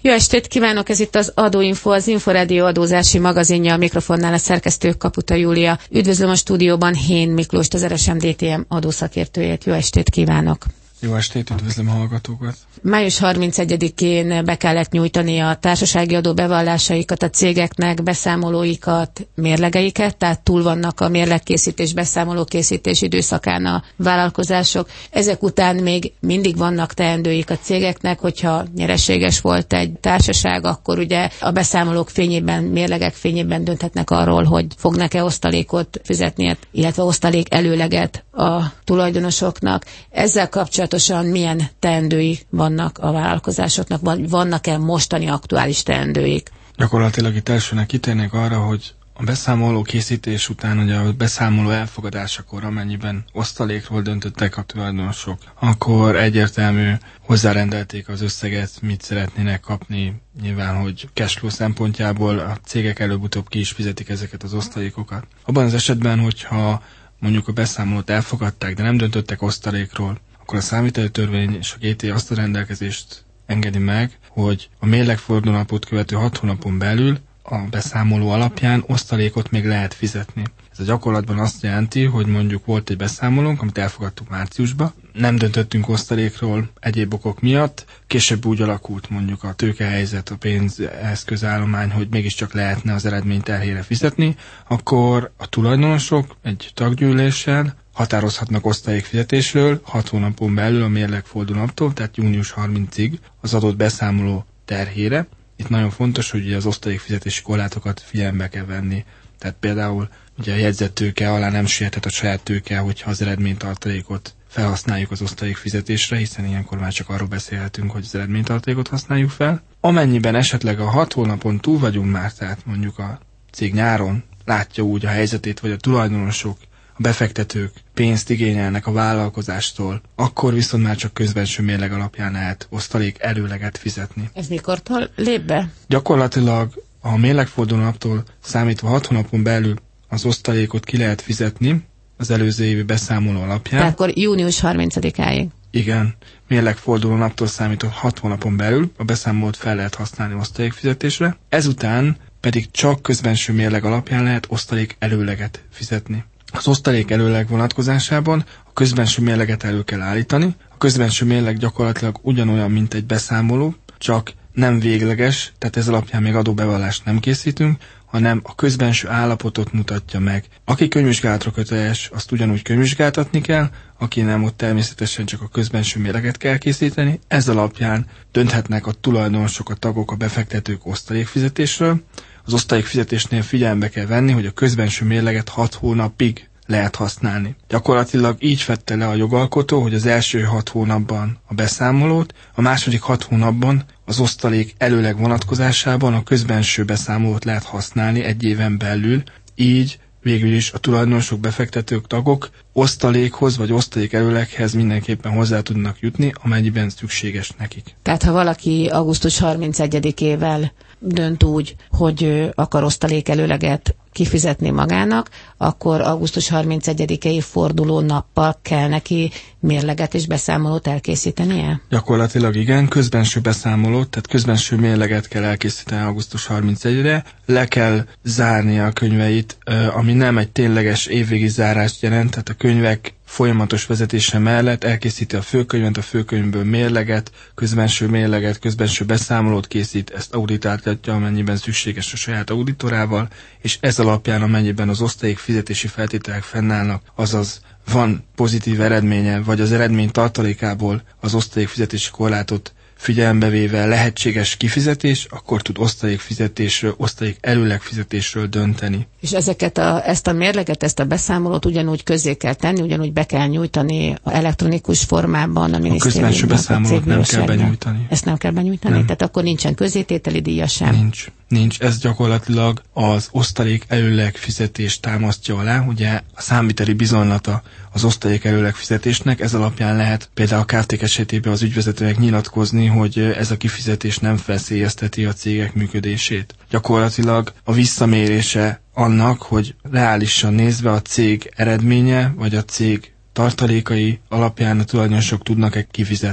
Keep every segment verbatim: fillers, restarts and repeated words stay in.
Jó estét kívánok, ez itt az Adóinfo, az Inforádió adózási magazinja, a mikrofonnál a szerkesztő Kaputa Júlia. Üdvözlöm a stúdióban Hén Miklóst, az er es em dé té em adószakértőjét. Jó estét kívánok! Jó estét, üdvözlöm a hallgatókat! május harmincegyedikén be kellett nyújtani a társasági adó bevallásaikat a cégeknek, beszámolóikat, mérlegeiket, tehát túl vannak a mérlegkészítés, beszámolókészítés időszakán a vállalkozások. Ezek után még mindig vannak teendőik a cégeknek, hogyha nyereséges volt egy társaság, akkor ugye a beszámolók fényében, mérlegek fényében dönthetnek arról, hogy fognak-e osztalékot fizetni, illetve osztalék előleget a tulajdonosoknak. Ezzel kapcsolatosan milyen teendői vannak a vállalkozásoknak, vannak-e mostani aktuális teendőik? Gyakorlatilag itt elsőnek kitérnék arra, hogy a beszámoló készítés után, ugye a beszámoló elfogadásakor, amennyiben osztalékról döntöttek a tulajdonosok, akkor egyértelmű hozzárendelték az összeget, mit szeretnének kapni. Nyilván, hogy cashflow szempontjából a cégek előbb-utóbb ki is fizetik ezeket az osztalékokat. Abban az esetben, hogyha mondjuk a beszámolót elfogadták, de nem döntöttek osztalékról, akkor a számviteli törvény és a gé té azt a rendelkezést engedi meg, hogy a mérlegfordulónapot követő hat hónapon belül a beszámoló alapján osztalékot még lehet fizetni. Ez a gyakorlatban azt jelenti, hogy mondjuk volt egy beszámolónk, amit elfogadtuk márciusban, nem döntöttünk osztalékról egyéb okok miatt, később úgy alakult mondjuk a tőkehelyzet, a pénzeszközállomány, hogy mégiscsak lehetne az eredményt terhére fizetni, akkor a tulajdonosok egy taggyűléssel határozhatnak osztalékfizetésről hat hónapon belül a mérlegfordulónaptól, tehát június harmincadikáig az adott beszámoló terhére. Itt nagyon fontos, hogy az osztalékfizetési korlátokat figyelembe kell venni. Tehát például ugye a jegyzett tőke alá nem siethet a saját tőke, hogyha az eredménytartalékot felhasználjuk az osztalékfizetésre, hiszen ilyenkor már csak arról beszélhetünk, hogy az eredménytartalékot használjuk fel. Amennyiben esetleg a hat hónapon túl vagyunk már, tehát mondjuk a cég nyáron látja úgy a helyzetét, vagy a tulajdonosok, a befektetők pénzt igényelnek a vállalkozástól, akkor viszont már csak közbenső mérleg alapján lehet osztalék előleget fizetni. Ez mikortól lép be? Gyakorlatilag a mérlegfordulónaptól számítva hat hónapon belül az osztalékot ki lehet fizetni az előző évi beszámoló alapján. Tehát akkor június harmincadikáig. Igen, mérlegfordulónaptól számítva hat hónapon belül a beszámolót fel lehet használni osztalékfizetésre, ezután pedig csak közbenső mérleg alapján lehet osztalék előleget fizetni. Az osztalék előleg vonatkozásában a közbenső mérleget elő kell állítani. A közbenső mérleg gyakorlatilag ugyanolyan, mint egy beszámoló, csak nem végleges, tehát ez alapján még adóbevallást nem készítünk, hanem a közbenső állapotot mutatja meg. Aki könyvvizsgálatra köteles, azt ugyanúgy könyvvizsgáltatni kell, aki nem, ott természetesen csak a közbenső mérleget kell készíteni. Ez alapján dönthetnek a tulajdonosok, a tagok, a befektetők osztalékfizetésről. Az osztalékfizetésnél figyelembe kell venni, hogy a közbenső mérleget hat hónapig lehet használni. Gyakorlatilag így vette le a jogalkotó, hogy az első hat hónapban a beszámolót, a második hat hónapban az osztalék előleg vonatkozásában a közbenső beszámolót lehet használni egy éven belül, így végül is a tulajdonosok, befektetők, tagok osztalékhoz vagy osztalék előleghez mindenképpen hozzá tudnak jutni, amennyiben szükséges nekik. Tehát ha valaki augusztus harmincegyedikével dönt úgy, hogy akar osztalék előleget kifizetni magának, akkor augusztus harmincegyedikei forduló nappal kell neki mérleget és beszámolót elkészítenie? Gyakorlatilag igen, közbenső beszámolót, tehát közbenső mérleget kell elkészíteni augusztus harmincegyedikére, le kell zárni a könyveit, ami nem egy tényleges évvégi zárást jelent, tehát a könyvek folyamatos vezetése mellett elkészíti a főkönyvet, a főkönyvből mérleget, közbenső mérleget, közbenső beszámolót készít, ezt auditáltatja, amennyiben szükséges a saját auditorával, és ez alapján, amennyiben az osztalék fizetési feltételek fennállnak, azaz van pozitív eredménye, vagy az eredmény tartalékából az osztalék fizetési korlátot figyelembe véve lehetséges kifizetés, akkor tud osztalék fizetésről, osztalék előleg fizetésről dönteni. És ezeket a, ezt a mérleget, ezt a beszámolót ugyanúgy közzé kell tenni, ugyanúgy be kell nyújtani a elektronikus formában a minisztériumban. A közbenső beszámolót nem kell benyújtani. Ezt nem kell benyújtani? Nem. Tehát akkor nincsen közzétételi díja sem? Nincs. Nincs. Ez gyakorlatilag az osztalék előleg fizetést támasztja alá, ugye a számviteli bizonylata az osztalék előleg fizetésnek, ez alapján lehet például a kárték esetében az ügyvezetőnek nyilatkozni, hogy ez a kifizetés nem veszélyezteti a cégek működését. Gyakorlatilag a visszamérése annak, hogy reálisan nézve a cég eredménye, vagy a cég tartalékai alapján a tulajdonosok tudnak-e kifizetni.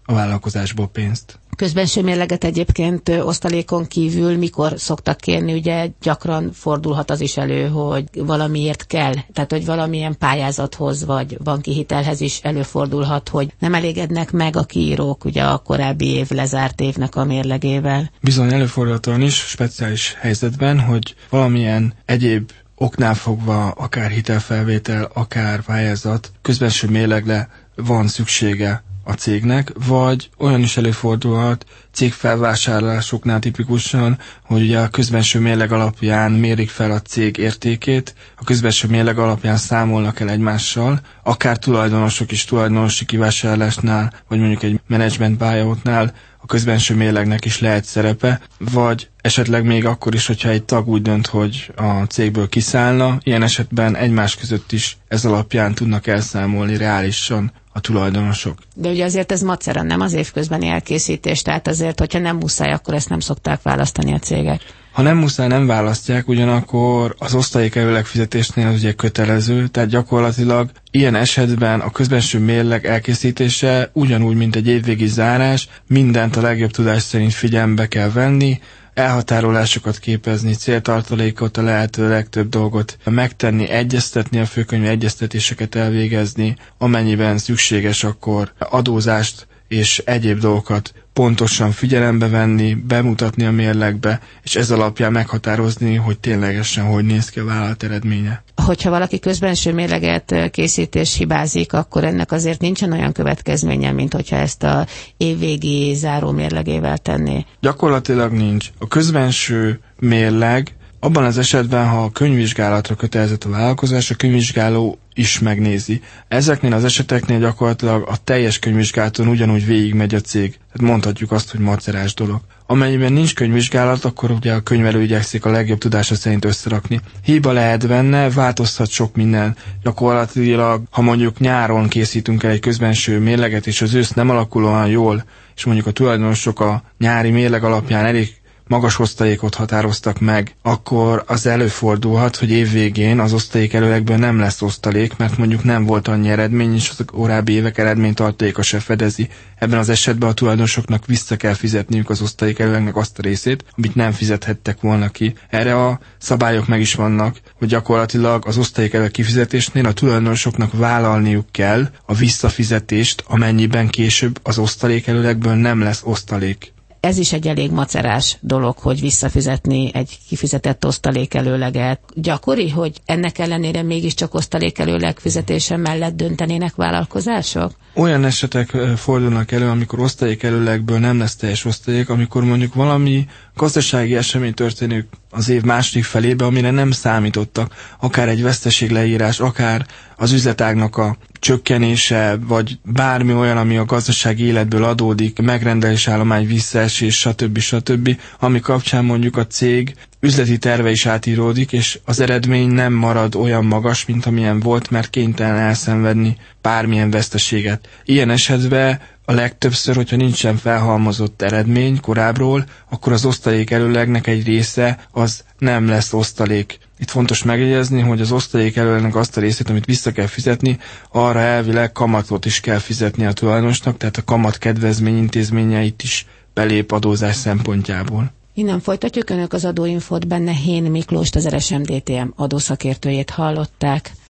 a vállalkozásból pénzt. Közbenső mérleget egyébként osztalékon kívül mikor szoktak kérni? Ugye gyakran fordulhat az is elő, hogy valamiért kell, tehát hogy valamilyen pályázathoz vagy banki hitelhez is előfordulhat, hogy nem elégednek meg a kiírók ugye a korábbi év lezárt évnek a mérlegével. Bizony előfordulhat olyan is speciális helyzetben, hogy valamilyen egyéb oknál fogva, akár hitelfelvétel, akár pályázat, közbenső mérlegre van szüksége a cégnek, vagy olyan is előfordulhat cégfelvásárlásoknál tipikusan, hogy ugye a közbenső mérleg alapján mérik fel a cég értékét, a közbenső mérleg alapján számolnak el egymással, akár tulajdonosok is tulajdonosi kivásárlásnál, vagy mondjuk egy management buyoutnál a közbenső mérlegnek is lehet szerepe, vagy esetleg még akkor is, hogyha egy tag úgy dönt, hogy a cégből kiszállna, ilyen esetben egymás között is ez alapján tudnak elszámolni reálisan a tulajdonosok. De ugye azért ez macera, nem az évközbeni elkészítés, tehát azért, hogyha nem muszáj, akkor ezt nem szokták választani a cégek. Ha nem muszáj, nem választják, ugyanakkor az osztalékelőleg fizetésnél az ugye kötelező, tehát gyakorlatilag ilyen esetben a közbenső mérleg elkészítése ugyanúgy, mint egy évvégi zárás, mindent a legjobb tudás szerint figyelembe kell venni, elhatárolásokat képezni, céltartalékot, a lehető legtöbb dolgot megtenni, egyeztetni, a főkönyvi egyeztetéseket elvégezni, amennyiben szükséges, akkor adózást és egyéb dolgokat pontosan figyelembe venni, bemutatni a mérlegbe, és ez alapján meghatározni, hogy ténylegesen hogy néz ki a vállalat eredménye. Hogyha valaki közbenső mérleget készít és hibázik, akkor ennek azért nincsen olyan következménye, mint hogyha ezt a évvégi záró mérlegével tenné. Gyakorlatilag nincs. A közbenső mérleg abban az esetben, ha a könyvvizsgálatra kötelezett a vállalkozás, a könyvvizsgáló is megnézi. Ezeknél az eseteknél gyakorlatilag a teljes könyvvizsgálaton ugyanúgy végigmegy a cég. Tehát mondhatjuk azt, hogy macerás dolog. Amennyiben nincs könyvvizsgálat, akkor ugye a könyvelő igyekszik a legjobb tudása szerint összerakni. Hiba lehet benne, változhat sok minden. Gyakorlatilag, ha mondjuk nyáron készítünk el egy közbenső mérleget, és az ősz nem alakul olyan jól, és mondjuk a tulajdonosok a nyári mérleg alapján elég magas osztalékot határoztak meg, akkor az előfordulhat, hogy évvégén az osztalék előlegből nem lesz osztalék, mert mondjuk nem volt annyi eredmény, és az korábbi évek eredménytartaléka se fedezi. Ebben az esetben a tulajdonosoknak vissza kell fizetniük az osztalék előlegnek azt a részét, amit nem fizethettek volna ki. Erre a szabályok meg is vannak, hogy gyakorlatilag az osztalék előleg kifizetésnél a tulajdonosoknak vállalniuk kell a visszafizetést, amennyiben később az osztalék előlegből nem lesz osztalék. Ez is egy elég macerás dolog, hogy visszafizetni egy kifizetett osztalékelőleget. Gyakori, hogy ennek ellenére mégiscsak osztalékelőleg fizetése mellett döntenének vállalkozások? Olyan esetek fordulnak elő, amikor osztalékelőlegből nem lesz teljes osztalék, amikor mondjuk valami gazdasági esemény történik az év második felébe, amire nem számítottak, akár egy veszteségleírás, akár az üzletágnak a csökkenése, vagy bármi olyan, ami a gazdasági életből adódik, megrendelésállomány visszaesés, stb. stb., ami kapcsán mondjuk a cég üzleti terve is átíródik, és az eredmény nem marad olyan magas, mint amilyen volt, mert kénytelen elszenvedni bármilyen veszteséget. Ilyen esetben a legtöbbször, hogyha nincsen felhalmozott eredmény korábbról, akkor az osztalék előlegnek egy része az nem lesz osztalék. Itt fontos megjegyezni, hogy az osztalék előlegnek azt a részét, amit vissza kell fizetni, arra elvileg kamatot is kell fizetni a tulajdonosnak, tehát a kamat kedvezmény intézményeit is belép adózás szempontjából. Innen folytatjuk, önök az adóinfót, benne Hén Miklóst, az er es em dé té em adószakértőjét hallották.